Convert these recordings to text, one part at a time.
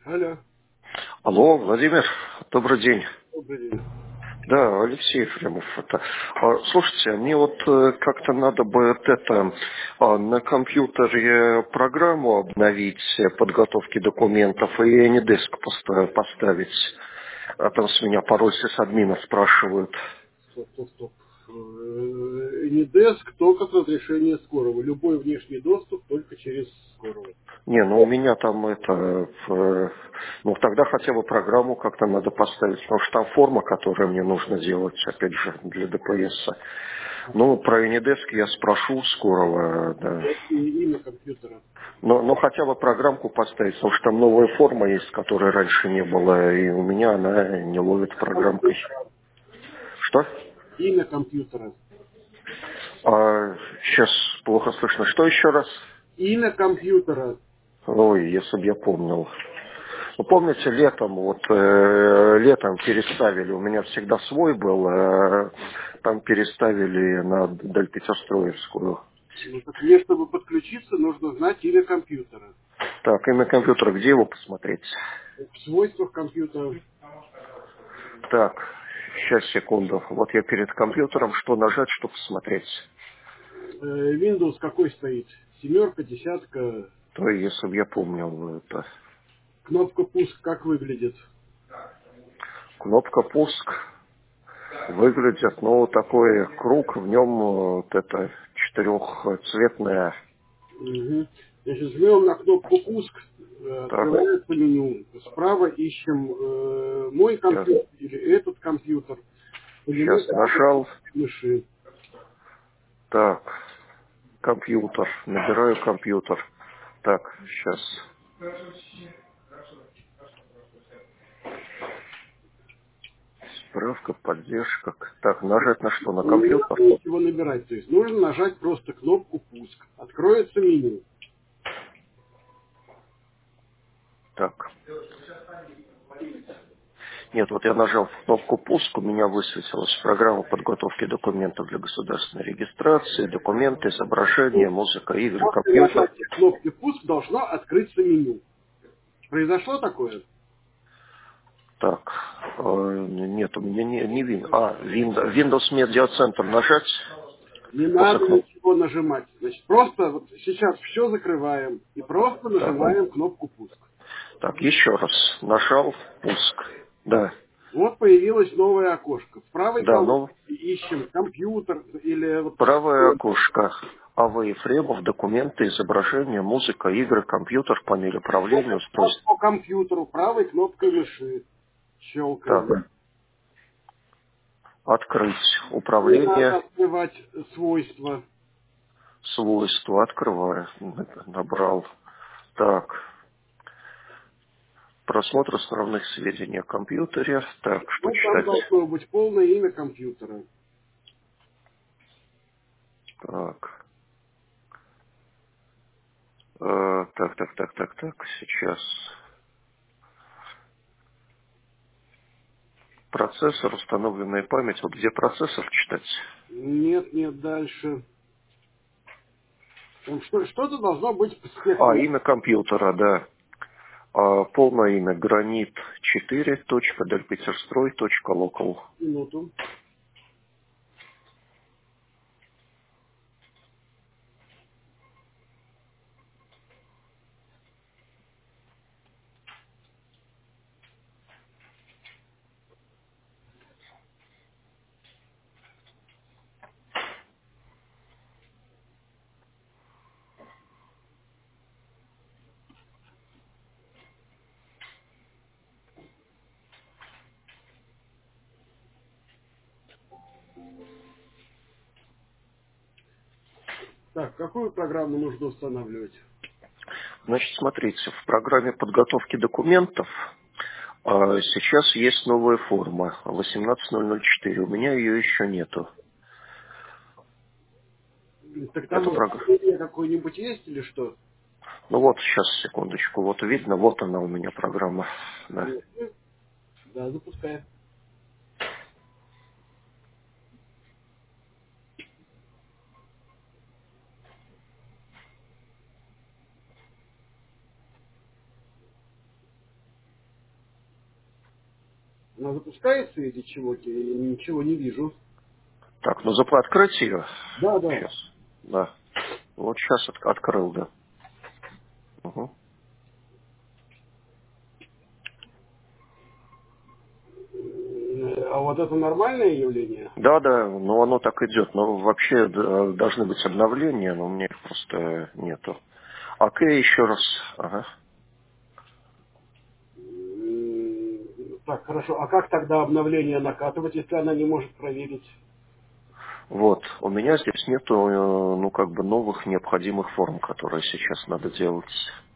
Алло, Алло, Владимир, добрый день. добрый день. Да, Алексей Ефремов. Это. Слушайте, мне вот как-то надо бы вот это на компьютере программу обновить подготовки документов и Anydesk поставить. А там с меня пароль сисадмина спрашивают. Стоп. Не деск, только с разрешения скорого. Любой внешний доступ только через скорого. Не, ну у меня там это, ну тогда хотя бы программу как-то надо поставить, потому что там форма, которую мне нужно делать, опять же, для ДПС. Ну, про Anydesk я спрошу скорого, да. И имя компьютера. Но хотя бы программку поставить, потому что там новая форма есть, которой раньше не было, и у меня она не ловит программкой. Что? Имя компьютера. Сейчас плохо слышно. Что еще раз? Имя компьютера. Ой, если бы я помнил. Вы помните, летом, летом переставили, у меня всегда свой был, там переставили на Дальпетерстроевскую. Ну так мне, чтобы подключиться, нужно знать имя компьютера. Так, имя компьютера, где его посмотреть? В свойствах компьютера. Так, сейчас, секунду. Вот я перед компьютером, что нажать, чтобы посмотреть? Windows какой стоит? Семерка, десятка. То если бы я помнил это. Кнопка пуск как выглядит? Кнопка пуск выглядит, ну, такой круг, в нем вот это четырехцветная. Мгм. Значит, жмем на кнопку «Пуск», Так, открывается меню. Справа ищем мой сейчас, компьютер или этот компьютер. По нему сейчас правой нажал. кнопкой мыши. Так, компьютер. Набираю компьютер. Так, сейчас. Справка, поддержка. Так, нажать на что? На Не компьютер? надо ничего набирать. То есть нужно нажать просто кнопку «Пуск». Откроется меню. Так. Нет, вот я нажал кнопку «Пуск», у меня высветилась программа подготовки документов для государственной регистрации, документы, изображения, музыка, игры, После компьютер. нажатия кнопки «Пуск» должно открыться меню. Произошло такое? Так, нет, у меня не Windows. Windows Media Center нажать Не после надо кнопки. ничего нажимать. Значит, просто вот сейчас все закрываем и просто Так, нажимаем кнопку «Пуск». так, еще раз. Нажал «Пуск». Да, Вот появилось новое окошко. В правой да, колонке ну, ищем компьютер или вот правое окошко. АВ Ефремов, документы, изображения, музыка, игры, компьютер, панель управления, устройство. по компьютеру правой кнопкой мыши щелкаем. Так, открыть Не надо управление, открывать свойства. свойства, открываю, набрал. Так, просмотр основных сведений о компьютере. Так, что Вот там читать? должно быть полное имя компьютера. Так, так, сейчас. Процессор, установленная память. Вот где процессор читать? Нет, дальше. Там что-то должно быть с техом. Имя компьютера, да. Полное имя гранит 4.delpeterstroy.local. Минуту. Так, какую программу нужно устанавливать? Значит, смотрите, в программе подготовки документов сейчас есть новая форма 18004. У меня ее еще нету. Так там Это программа. управление какое-нибудь есть или что? Ну вот, сейчас, секундочку. Вот видно, вот она у меня программа. Да. Да, запускаем. Она запускается или чего-то? Я ничего не вижу. Так, ну открыть ее. Да, да. Сейчас. Да. Вот сейчас открыл, да. Угу. А вот это нормальное явление? Да, да, ну оно так идет. Но вообще должны быть обновления, но у меня их просто нету. Окей, еще раз. Ага. Так, хорошо. А как тогда обновление накатывать, если она не может проверить? Вот, у меня здесь нету, ну, как бы новых необходимых форм, которые сейчас надо делать.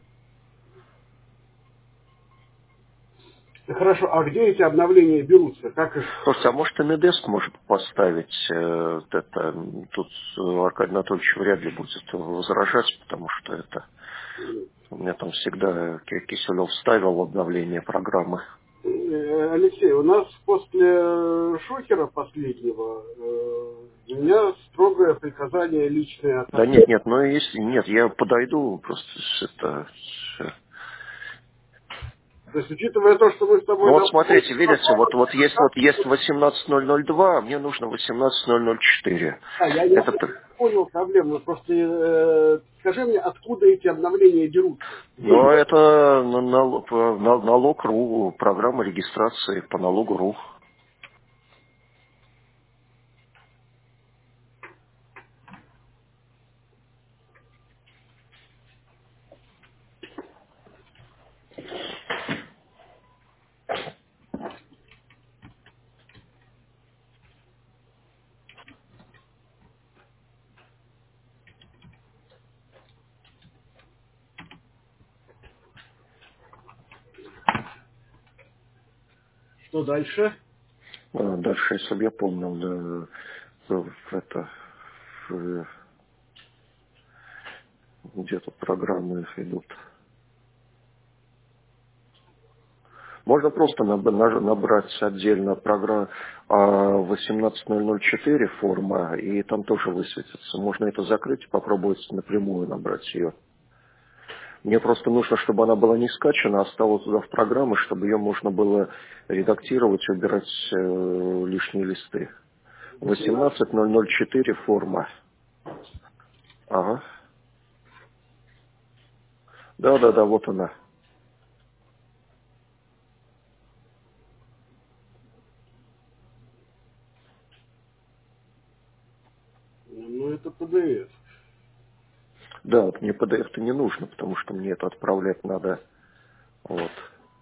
Хорошо, а где эти обновления берутся? Как их... Слушайте, а может NDesk может поставить вот это? Тут Аркадий Анатольевич вряд ли будет возражать, потому что это у меня там всегда Киселев ставил обновление программы. Алексей, у нас после шокера последнего у меня строгое приказание личное Да от... нет, нет, ну если нет, я подойду просто это. То есть, учитывая то, что мы с тобой Ну вот давно смотрите, очень видите, знакомы, вот есть 18002, а мне нужно 18004. да, я Это понял проблему. Просто скажи мне, откуда эти обновления берутся? Где но их? это налог.ру, программа регистрации по налогу.ру. Что дальше? Дальше, если бы я помнил, да, это э, где тут программы идут. Можно просто набрать отдельно программу 18004 форма, и там тоже высветится. Можно это закрыть и попробовать напрямую набрать ее. Мне просто нужно, чтобы она была не скачана, а стала туда в программы, чтобы ее можно было редактировать, убирать лишние листы. 18. 18004 форма. Ага. Да, вот она. Ну, это PDF. Да, вот мне PDF-то не нужно, потому что мне это отправлять надо. Вот.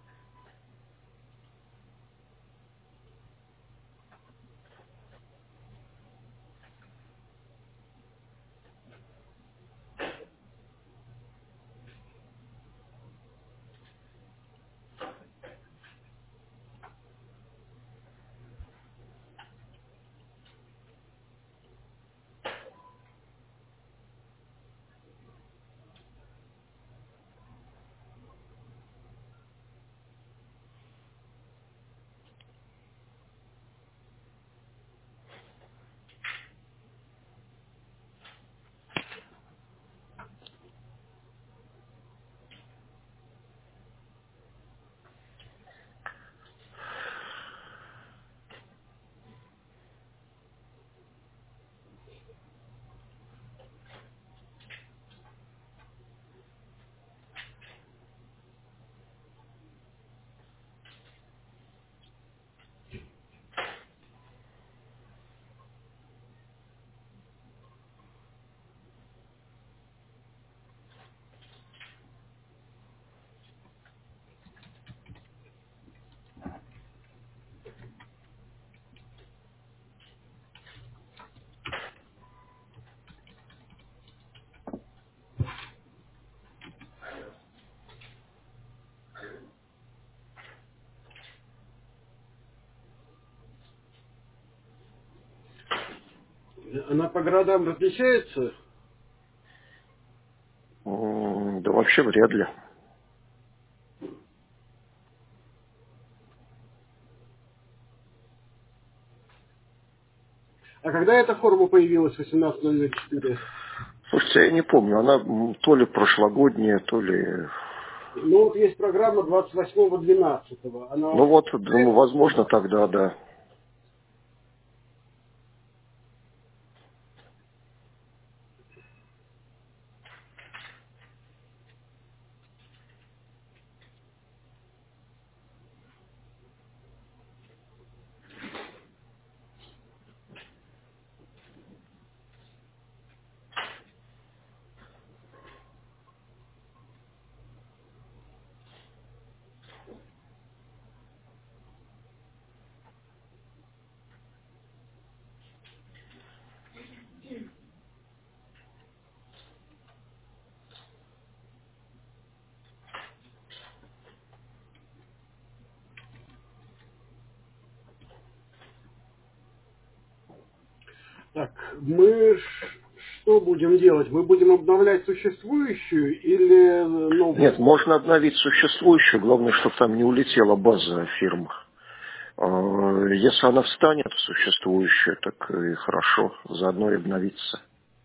Она по городам различается? Да вообще вряд ли. А когда эта форма появилась, 18004? Слушайте, я не помню, она то ли прошлогодняя, то ли... Ну вот есть программа 28.12. Она Ну вот, ну, возможно, тогда, да. так, что будем делать? Мы будем обновлять существующую или Нет, новую? можно обновить существующую, главное, чтобы там не улетела база фирм. Если она встанет в существующую, так и хорошо, заодно и обновиться.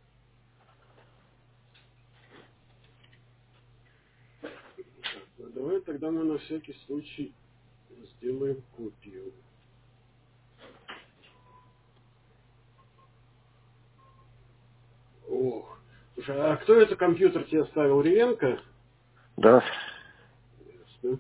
Давай тогда мы на всякий случай сделаем копию. Ох. Слушай, а кто это компьютер тебе ставил? Ревенко? Да. Ясно.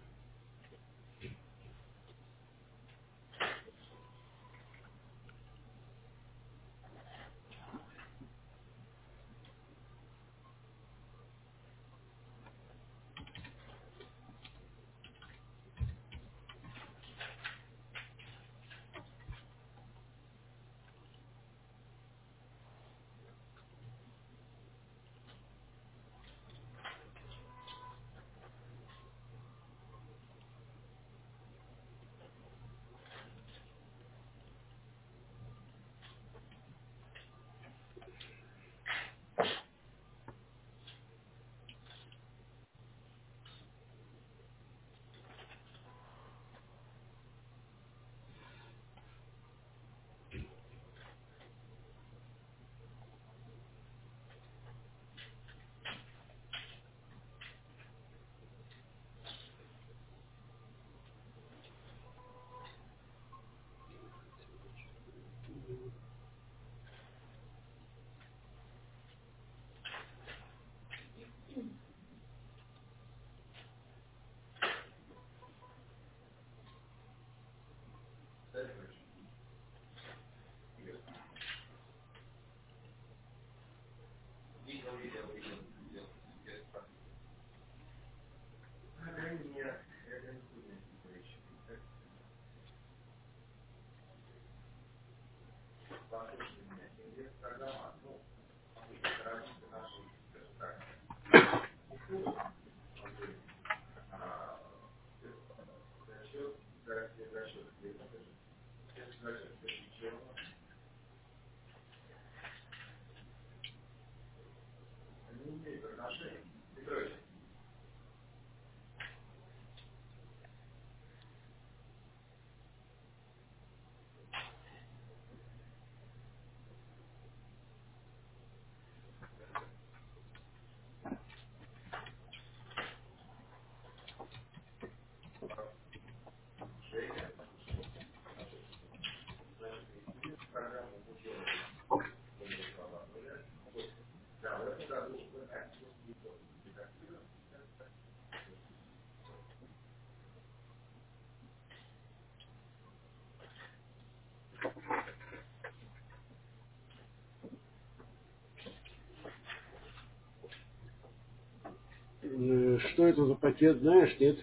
Что это за пакет, знаешь, нет?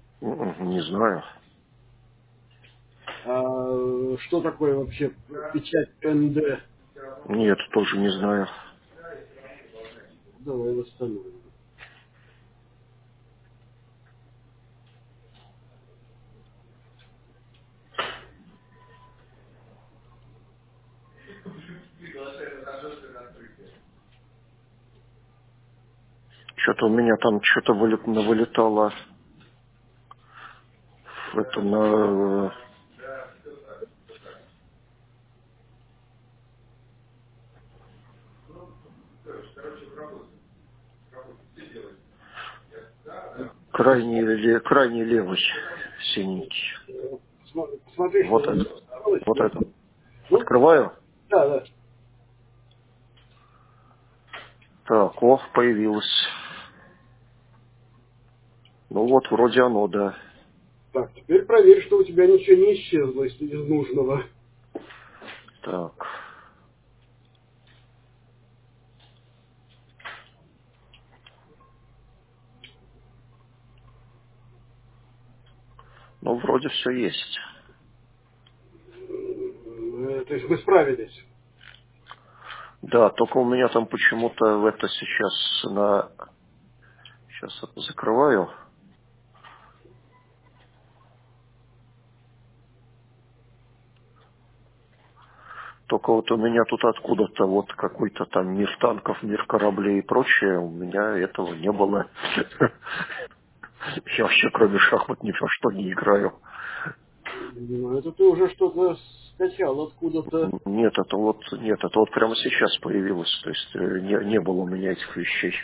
Не знаю. А что такое вообще печать НД? Нет, тоже не знаю. Давай восстановим. Что-то у меня там что-то вылетало в это на... крайний левый, синенький. Посмотри, Вот что это. осталось. Вот это. Ну, Открываю. да, да. Так, появилось. Ну вот, вроде оно, да. Так, теперь проверь, что у тебя ничего не исчезло из нужного. Так. Ну, вроде все есть. То есть мы справились. Да, только у меня там почему-то это сейчас Сейчас это закрываю. Только вот у меня тут откуда-то вот какой-то там мир танков, мир кораблей и прочее. У меня этого не было. Я вообще кроме шахмат ни во что не играю. Ну, это ты уже что-то скачал откуда-то. Нет, это вот прямо сейчас появилось. То есть не было у меня этих вещей.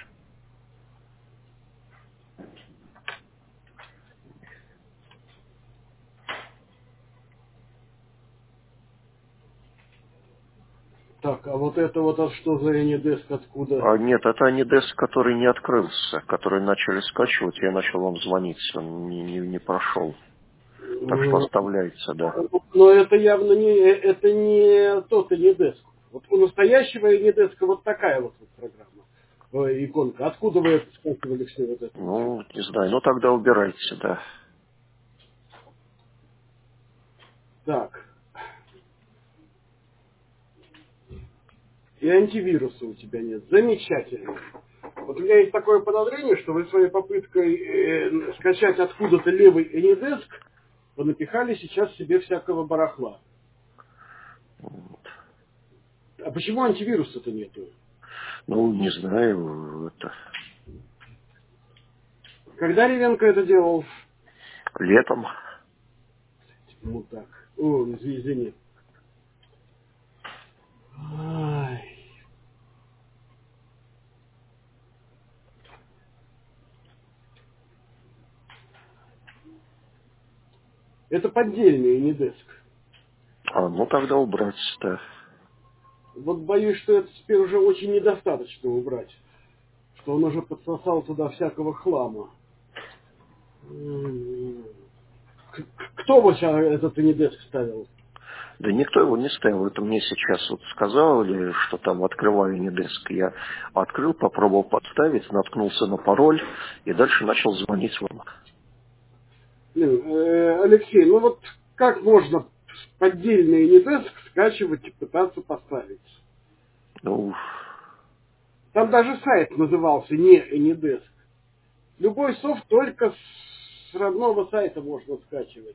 Так, а вот это вот что за Anydesk откуда? А нет, это Anydesk, который не открылся, который начали скачивать, я начал вам звонить, он не прошел. Так что оставляется, да. Но это явно не тот Anydesk. Вот у настоящего Anydesk вот такая вот программа. Иконка. Откуда вы это скачивали все вот это вот? Ну, не знаю, ну тогда убирайте, да. Так. И антивируса у тебя нет. Замечательно. Вот у меня есть такое подозрение, что вы своей попыткой скачать откуда-то левый Anydesk понапихали сейчас себе всякого барахла. А почему антивируса-то нету? Ну, не знаю, это Когда Ревенко это делал? летом. Ну так. О, извини. Ай. Это поддельный Anydesk. Ну тогда убрать, да. Вот боюсь, что это теперь уже очень недостаточно убрать. Что он уже подсосал туда всякого хлама. Кто вот сейчас этот Anydesk ставил? Да никто его не ставил. Это мне сейчас вот сказали, что там открываю Anydesk. Я открыл, попробовал подставить, наткнулся на пароль и дальше начал звонить вам. Блин, Алексей, ну вот как можно поддельный Anydesk скачивать и пытаться поставить? Ну, Там даже сайт назывался не Anydesk. Любой софт только с родного сайта можно скачивать.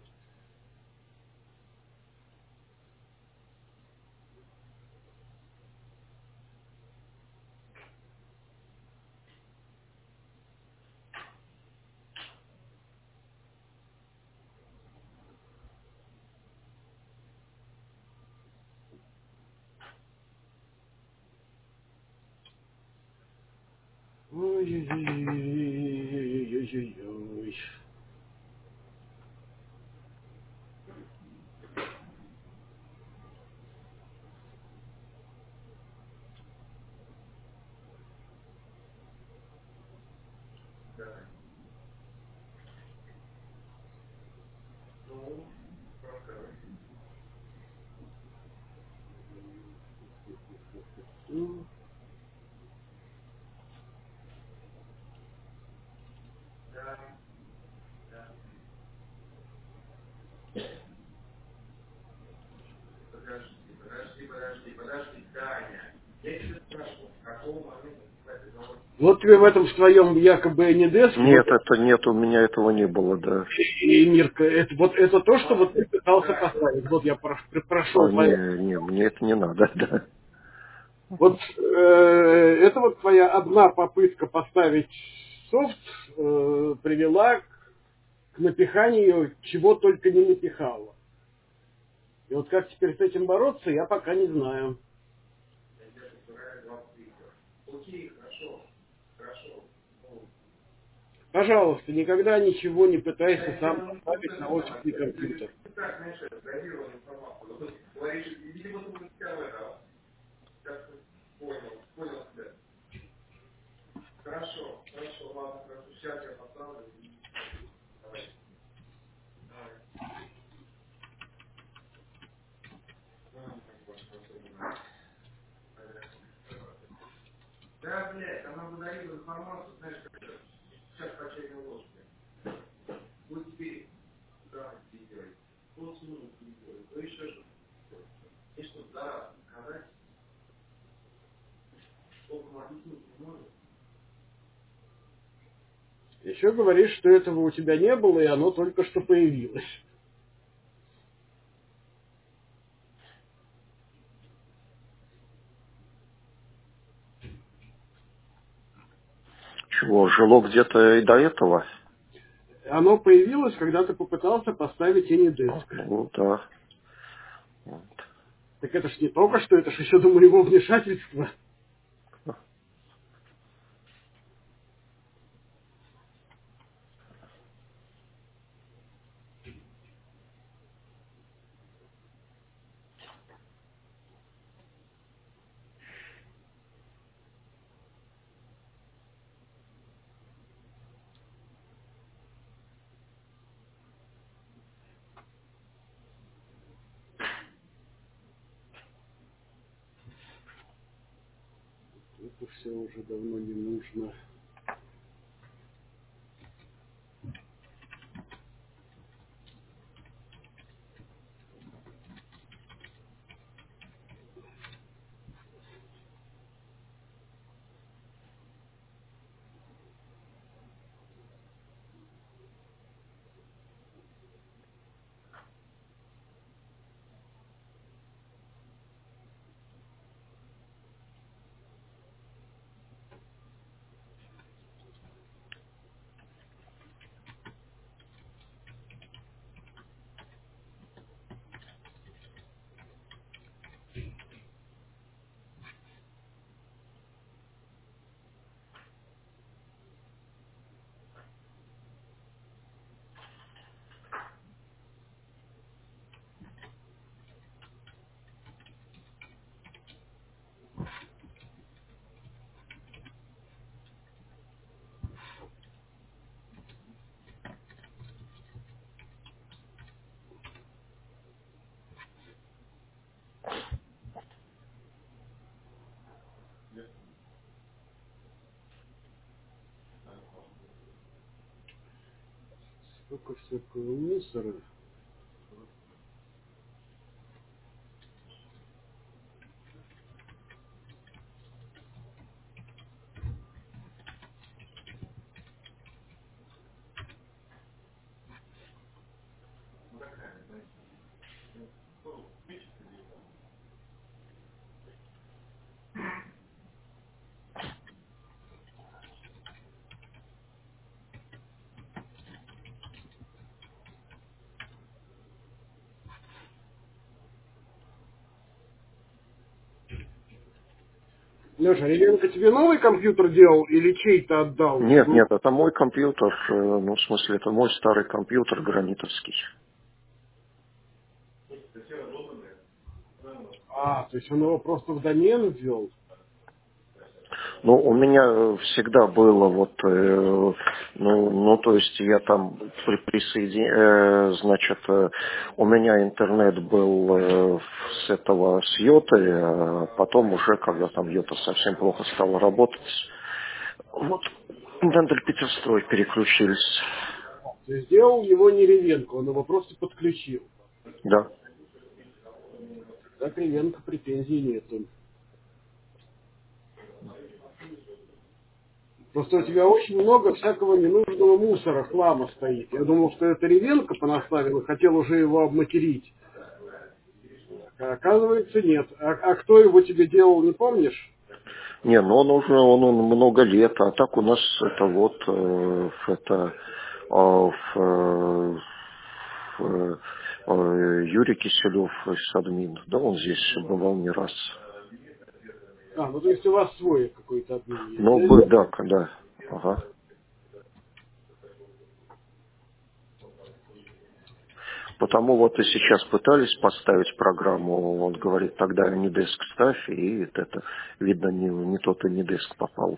Ой-ой-ой-ой-ой-ой-ой. Вот тебе в этом в твоем якобы Anydesk, нет, вот это нет, у меня этого не было, да. и Мирка, это, вот это то, что вот ты пытался поставить. Вот я прошел по этому. Не, мне это не надо, да. Вот это вот твоя одна попытка поставить софт привела к напиханию чего только не напихало. И вот как теперь с этим бороться, я пока не знаю. Пожалуйста, никогда ничего не пытайся сам поставить на офисный компьютер. Еще говоришь, что этого у тебя не было, и оно только что появилось. Чего, жило где-то и до этого? Оно появилось, когда ты попытался поставить AnyDesk. Ну, да. Так это ж не только что, это ж еще до моего вмешательства. Это все уже давно не нужно. Сколько всякого мусора. Леша, Ребенко тебе новый компьютер делал или чей-то отдал? Нет, нет, это мой компьютер, ну, в смысле, это мой старый компьютер гранитовский. То есть он его просто в домен ввел? Ну, у меня всегда было вот, то есть я там значит, у меня интернет был с Йотой, а потом уже, когда там Йота совсем плохо стала работать, вот, на Дальпетерстрой переключились. То есть сделал его не Ревенко, он его просто подключил. Да. Да, к Ревенко претензий нету. Просто у тебя очень много всякого ненужного мусора, хлама стоит. Я думал, что это Ревенко понаставил и хотел уже его обматерить. А оказывается, нет. А кто его тебе делал, не помнишь? Не, ну он много лет, а так у нас это вот, Юрий Киселев из админ, да, он здесь бывал не раз. То есть у вас свой какой-то админ есть, Ну, да? да, да, ага. Потому вот и сейчас пытались поставить программу, он говорит, тогда не диск ставь, и это, видно, не тот и не диск попал.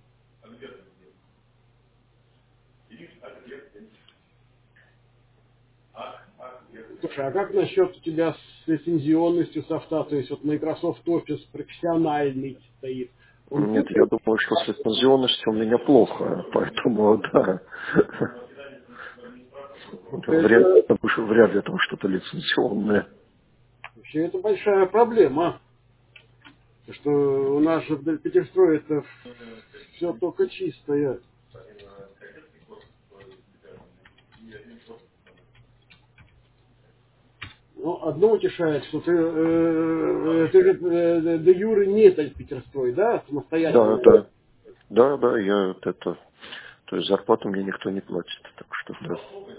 Слушай, а как насчет у тебя с лицензионностью софта? То есть вот Microsoft Office профессиональный стоит. Он Нет, я думаю, что с лицензионностью у меня плохо, поэтому да. Вряд ли там что-то лицензионное. Вообще это большая проблема. Потому что у нас же в Петерстрое это все только чистое. Ну, одно утешает, что ты же де юре не Петерстрой, да, самостоятельно? Да, я это, то есть зарплату мне никто не платит, так что да.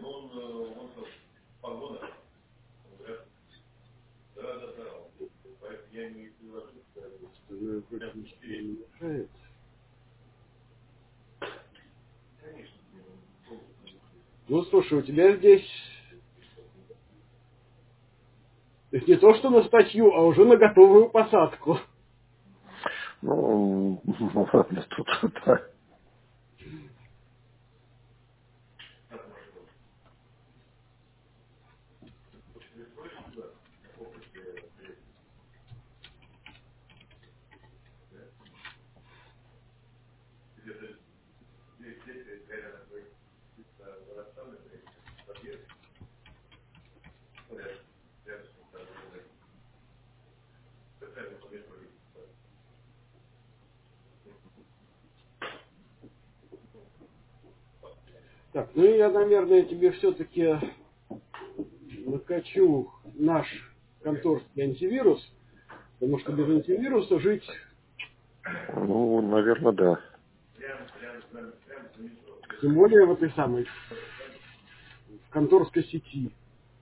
Ну, слушай, у тебя здесь, то есть не то, что на статью, а уже на готовую посадку. Ну, тут, да. Так, ну я, наверное, тебе все-таки накачу наш конторский антивирус, потому что без антивируса жить, Ну, наверное, да. тем более в этой самой в конторской сети.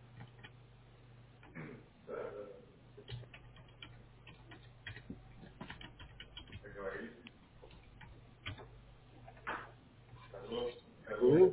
Ну,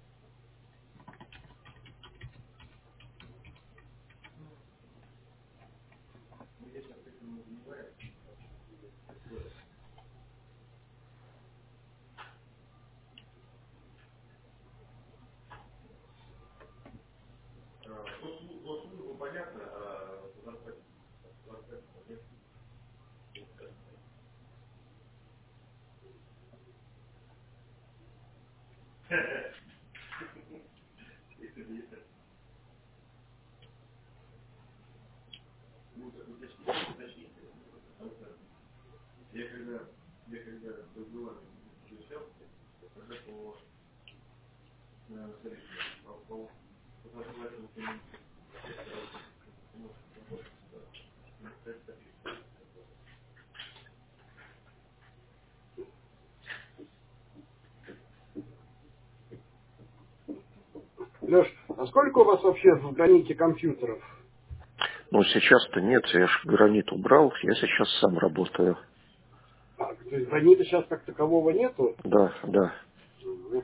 Леш, а сколько у вас вообще в граните компьютеров? Ну, сейчас-то нет, я же гранит убрал, я сейчас сам работаю. А, то есть гранита сейчас как такового нету? Да. Мгм.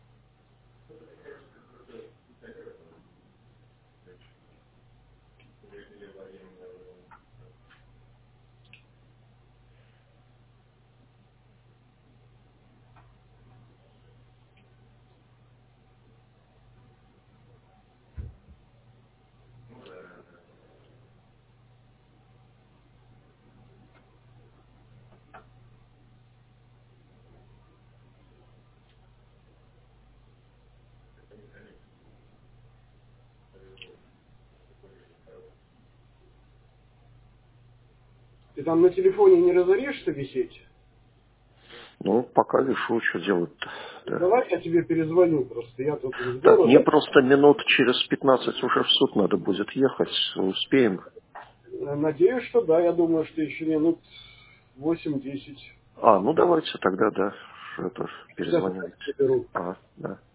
Ты там на телефоне не разоришься висеть? Ну, пока решу, что делать-то. Да. Давай я тебе перезвоню просто, я тут из Так, мне города. просто минут через 15 уже в суд надо будет ехать. Успеем? Надеюсь, что да, я думаю, что еще минут 8-10. Ну давайте тогда, да, это Сейчас перезвоним. я беру. Да.